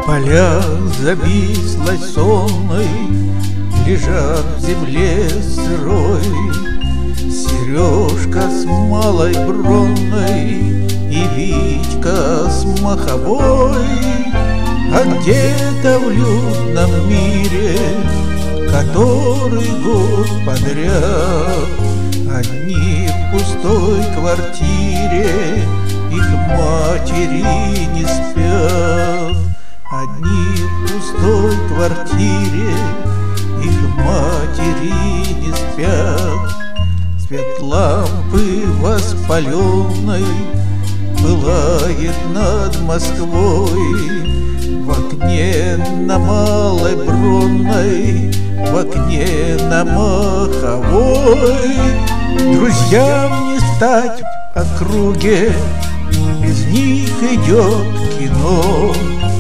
Поля завислой сонной лежат в земле сырой. Сережка с малой бронной и Витька с маховой. А где-то в людном мире, который год подряд, одни в пустой квартире, их матери не спят. Одни в пустой квартире, их матери не спят. Свет лампы воспаленной пылает над Москвой. В окне на Малой Бронной, в окне на Маховой. Друзьям не стать в округе, без них идет кино.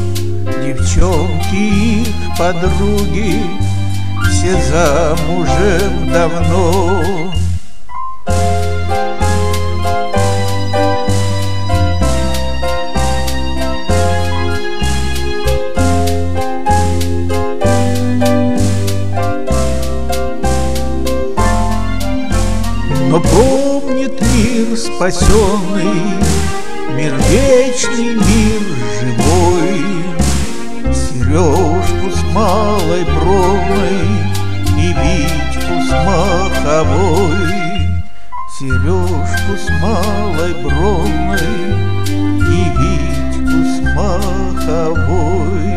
Девчонки их подруги все замужем давно. Но помнит мир спасенный, мир вечный, мир живой, Сережку с Малой Бронной и Витьку с Маховой. Сережку с Малой Бронной и Витьку с Маховой.